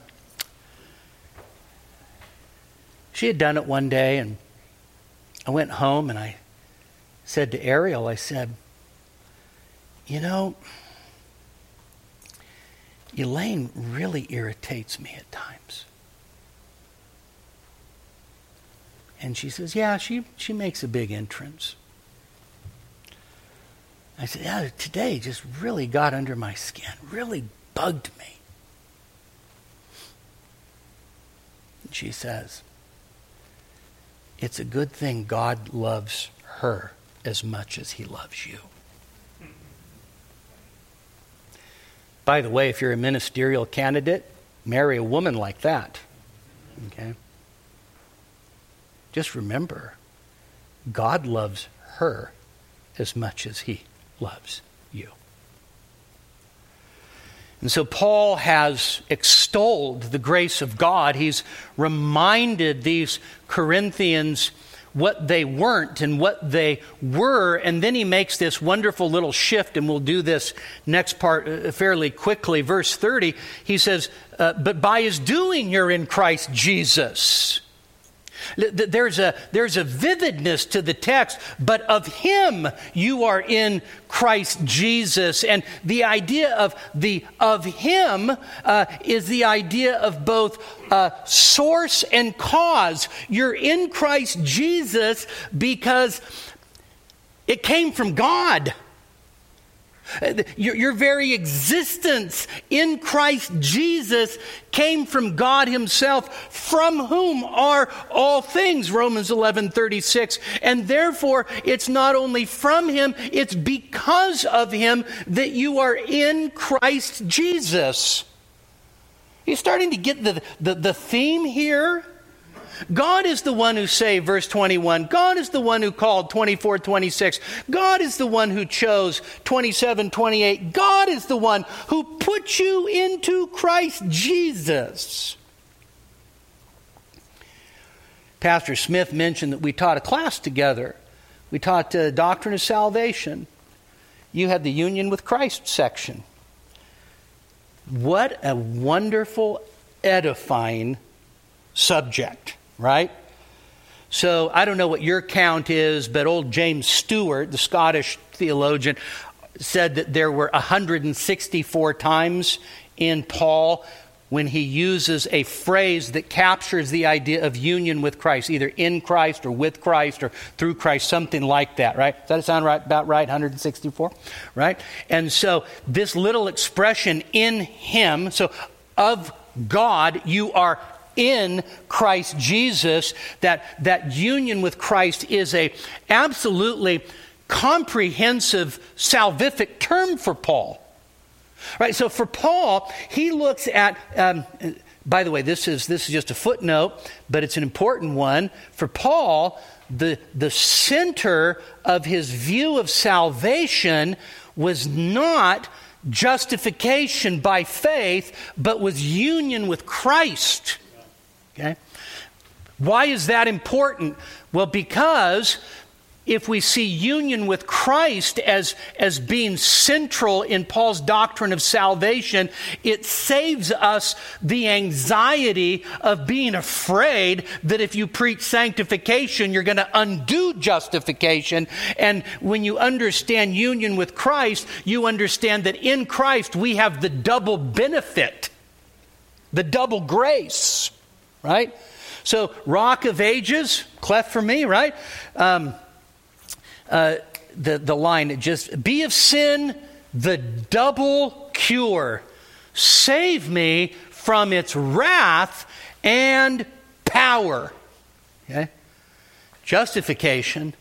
she had done it one day, and I went home and I said to Ariel, I said, you know, Elaine really irritates me at times. And she says, yeah, she, she makes a big entrance. I said, yeah, today just really got under my skin, really bugged me. And she says, it's a good thing God loves her as much as he loves you. By the way, if you're a ministerial candidate, marry a woman like that. Okay? Just remember, God loves her as much as he loves you. And so Paul has extolled the grace of God. He's reminded these Corinthians what they weren't and what they were. And then he makes this wonderful little shift, and we'll do this next part fairly quickly. Verse thirty, he says, uh, but by his doing you're in Christ Jesus. There's a, there's a vividness to the text, but of him you are in Christ Jesus. And the idea of the of him uh, is the idea of both uh, source and cause. You're in Christ Jesus because it came from God. Your, your very existence in Christ Jesus came from God himself, from whom are all things, Romans eleven thirty-six. And therefore, it's not only from him, it's because of him that you are in Christ Jesus. You're starting to get the, the, the theme here. God is the one who saved, verse twenty-one. God is the one who called, twenty-four twenty-six. God is the one who chose, twenty-seven twenty-eight. God is the one who put you into Christ Jesus. Pastor Smith mentioned that we taught a class together. We taught uh, Doctrine of Salvation. You had the Union with Christ section. What a wonderful, edifying subject. Right? So I don't know what your count is, but old James Stewart, the Scottish theologian, said that there were one hundred sixty-four times in Paul when he uses a phrase that captures the idea of union with Christ, either in Christ or with Christ or through Christ, something like that, right? Does that sound right, about right, one hundred sixty-four? Right? And so this little expression, in him, so of God, you are in Christ Jesus, that, that union with Christ is a absolutely comprehensive salvific term for Paul. Right? So for Paul, he looks at, um, by the way, this is this is just a footnote, but it's an important one. For Paul, the, the center of his view of salvation was not justification by faith, but was union with Christ. Okay? Why is that important? Well, because if we see union with Christ as, as being central in Paul's doctrine of salvation, it saves us the anxiety of being afraid that if you preach sanctification, you're going to undo justification. And when you understand union with Christ, you understand that in Christ we have the double benefit, the double grace. Right? So, Rock of Ages, cleft for me, right? Um, uh, the, the line, just, be of sin the double cure. Save me from its wrath and power. Okay? Justification,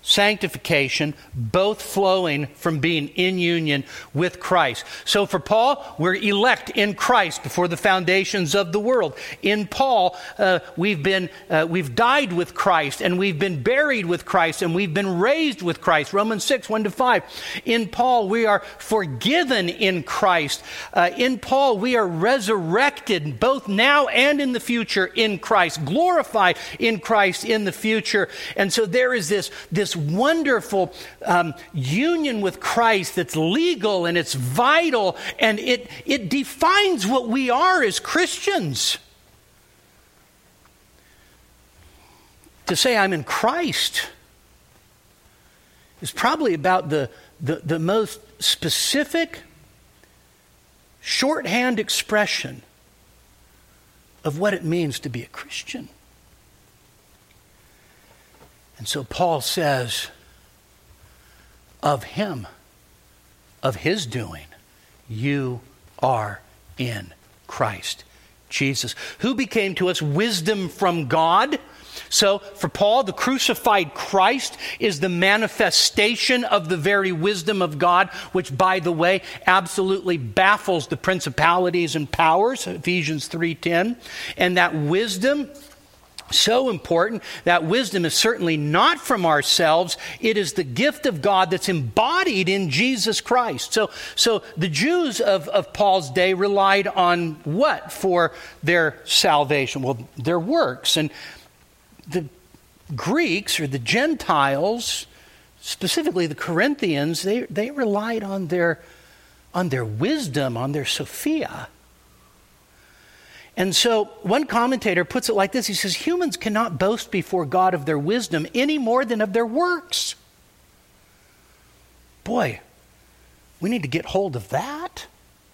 sanctification, both flowing from being in union with Christ. So for Paul, we're elect in Christ before the foundations of the world. In Paul, uh, we've been uh, we've died with Christ, and we've been buried with Christ, and we've been raised with Christ. Romans six, one to five. In Paul, we are forgiven in Christ. Uh, in Paul, we are resurrected both now and in the future in Christ, glorified in Christ in the future. And so there is this this wonderful um, union with Christ that's legal and it's vital, and it, it defines what we are as Christians. To say I'm in Christ is probably about the, the, the most specific shorthand expression of what it means to be a Christian. And so Paul says, of him, of his doing, you are in Christ Jesus, who became to us wisdom from God. So for Paul, the crucified Christ is the manifestation of the very wisdom of God, which, by the way, absolutely baffles the principalities and powers, Ephesians three ten. And that wisdom, so important, that wisdom is certainly not from ourselves. It is the gift of God that's embodied in Jesus Christ. So, so the Jews of, of Paul's day relied on what for their salvation? Well, their works. And the Greeks, or the Gentiles, specifically the Corinthians, they, they relied on their, on their wisdom, on their Sophia. And so one commentator puts it like this. He says, humans cannot boast before God of their wisdom any more than of their works. Boy, we need to get hold of that.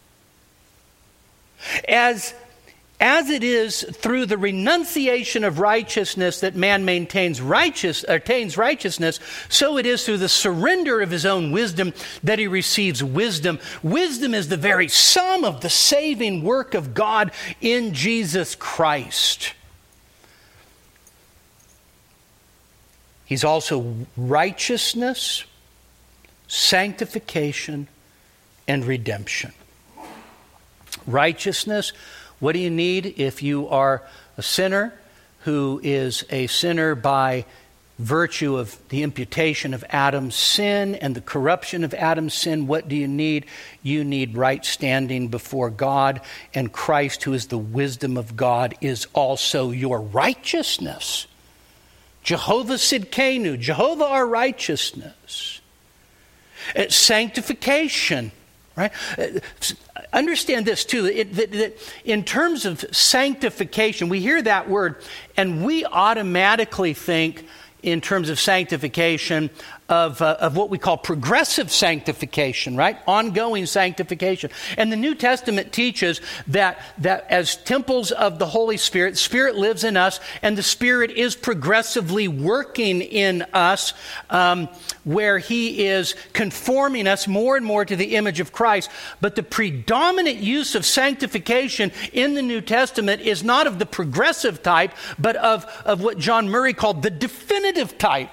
As, as it is through the renunciation of righteousness that man maintains righteous, attains righteousness, so it is through the surrender of his own wisdom that he receives wisdom. Wisdom is the very sum of the saving work of God in Jesus Christ. He's also righteousness, sanctification, and redemption. Righteousness. What do you need if you are a sinner who is a sinner by virtue of the imputation of Adam's sin and the corruption of Adam's sin? What do you need? You need right standing before God, and Christ, who is the wisdom of God, is also your righteousness. Jehovah Sidkenu, Jehovah our righteousness. It's sanctification. Right? Understand this too, it, that, that in terms of sanctification, we hear that word and we automatically think in terms of sanctification of, uh, of what we call progressive sanctification, right? Ongoing sanctification. And the New Testament teaches that, that as temples of the Holy Spirit, Spirit lives in us, and the Spirit is progressively working in us, um, where He is conforming us more and more to the image of Christ. But the predominant use of sanctification in the New Testament is not of the progressive type, but of, of what John Murray called the definitive type.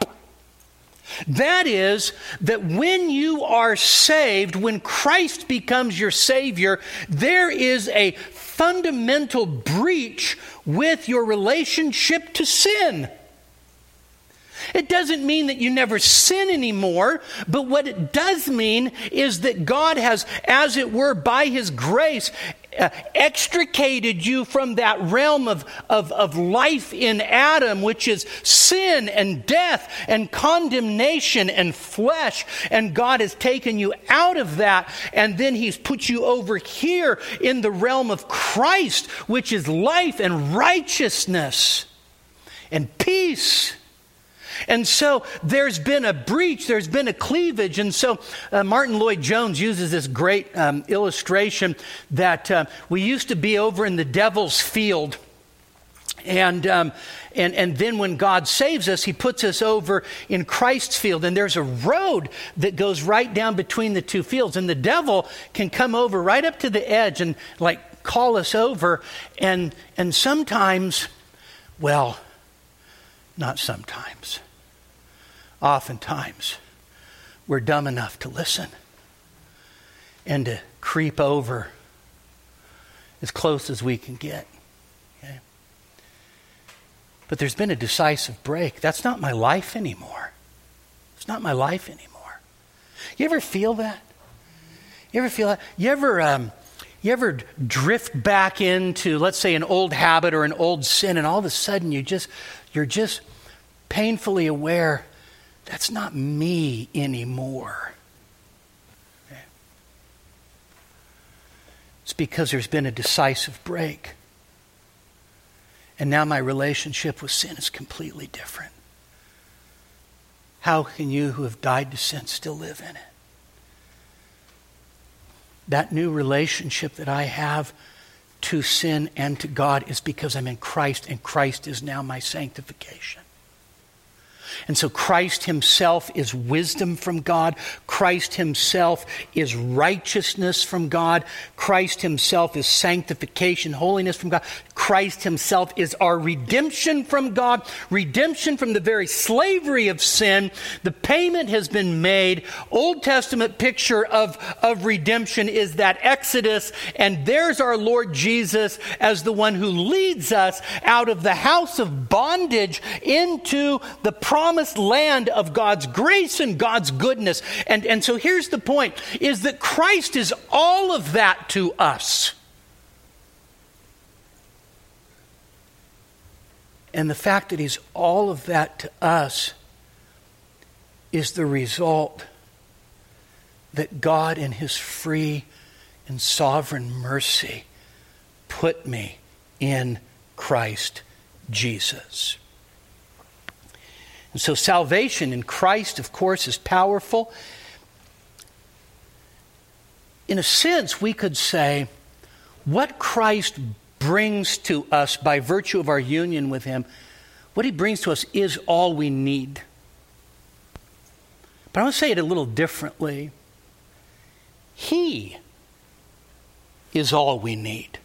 That is, that when you are saved, when Christ becomes your Savior, there is a fundamental breach with your relationship to sin. It doesn't mean that you never sin anymore, but what it does mean is that God has, as it were, by His grace, Uh, extricated you from that realm of, of, of life in Adam, which is sin and death and condemnation and flesh. And God has taken you out of that, and then He's put you over here in the realm of Christ, which is life and righteousness and peace. And so there's been a breach, there's been a cleavage. And so uh, Martin Lloyd-Jones uses this great um, illustration that uh, we used to be over in the devil's field. And, um, and, and then when God saves us, He puts us over in Christ's field. And there's a road that goes right down between the two fields. And the devil can come over right up to the edge and like call us over. And, and sometimes, well, not sometimes. oftentimes we're dumb enough to listen and to creep over as close as we can get. Okay? But there's been a decisive break. That's not my life anymore. It's not my life anymore. You ever feel that? You ever feel that? You ever, um, you ever drift back into, let's say, an old habit or an old sin, and all of a sudden you just, you're just painfully aware that's not me anymore. Okay. It's because there's been a decisive break. And now my relationship with sin is completely different. How can you who have died to sin still live in it? That new relationship that I have to sin and to God is because I'm in Christ, and Christ is now my sanctification. And so Christ himself is wisdom from God. Christ himself is righteousness from God. Christ himself is sanctification, holiness from God. Christ himself is our redemption from God, redemption from the very slavery of sin. The payment has been made. Old Testament picture of, of redemption is that Exodus, and there's our Lord Jesus as the one who leads us out of the house of bondage into the promised land of God's grace and God's goodness. And, and so here's the point, is that Christ is all of that to us. And the fact that he's all of that to us is the result that God in his free and sovereign mercy put me in Christ Jesus. And so salvation in Christ, of course, is powerful. In a sense, we could say what Christ brings to us by virtue of our union with him, what he brings to us is all we need. But I want to say it a little differently. He is all we need.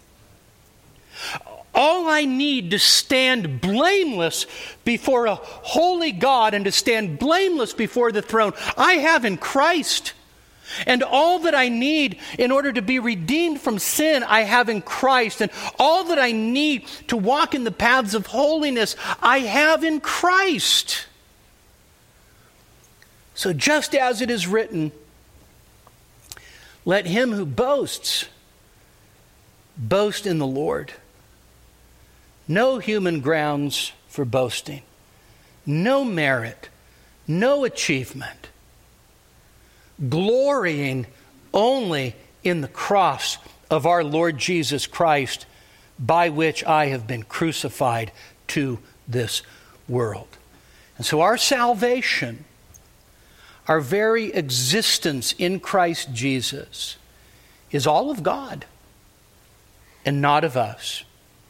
All I need to stand blameless before a holy God and to stand blameless before the throne, I have in Christ. And all that I need in order to be redeemed from sin, I have in Christ. And all that I need to walk in the paths of holiness, I have in Christ. So just as it is written, let him who boasts boast in the Lord. No human grounds for boasting. No merit. No achievement. Glorying only in the cross of our Lord Jesus Christ, by which I have been crucified to this world. And so our salvation, our very existence in Christ Jesus, is all of God and not of us.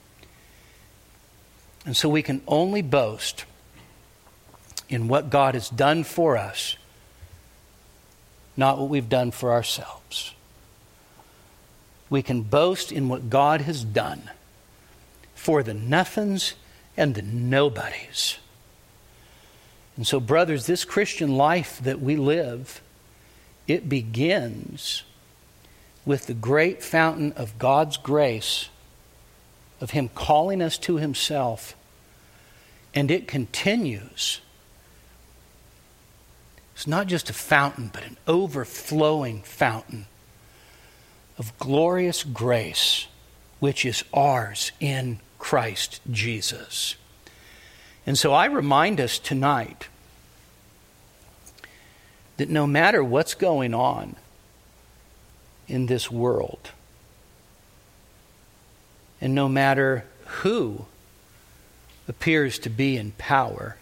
And so we can only boast in what God has done for us, not what we've done for ourselves. We can boast in what God has done for the nothings and the nobodies. And so, brothers, this Christian life that we live, it begins with the great fountain of God's grace, of him calling us to himself, and it continues. It's not just a fountain, but an overflowing fountain of glorious grace, which is ours in Christ Jesus. And so I remind us tonight that no matter what's going on in this world, and no matter who appears to be in power,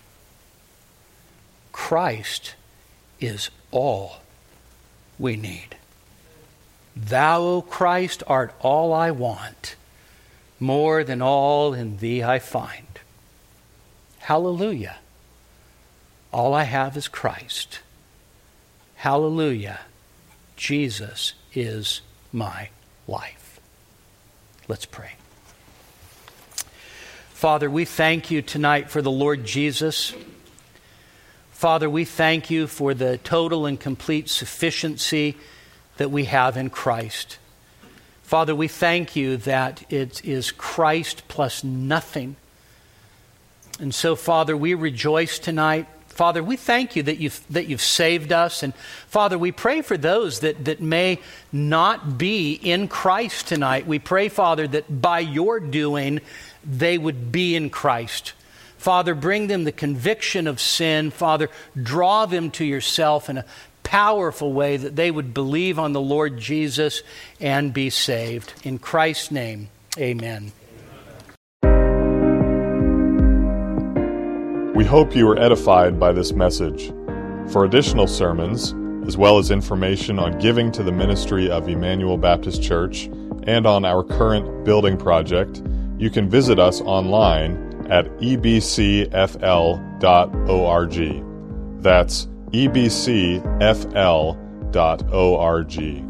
Christ is all we need. Thou, O Christ, art all I want. More than all in thee I find. Hallelujah. All I have is Christ. Hallelujah. Jesus is my life. Let's pray. Father, we thank you tonight for the Lord Jesus, Father, we thank you for the total and complete sufficiency that we have in Christ. Father, we thank you that it is Christ plus nothing. And so, Father, we rejoice tonight. Father, we thank you that you've, that you've saved us. And Father, we pray for those that, that may not be in Christ tonight. We pray, Father, that by your doing, they would be in Christ. Father, bring them the conviction of sin. Father, draw them to yourself in a powerful way that they would believe on the Lord Jesus and be saved. In Christ's name, amen. We hope you were edified by this message. For additional sermons, as well as information on giving to the ministry of Emmanuel Baptist Church and on our current building project, you can visit us online at e b c f l dot org. That's e b c f l dot org.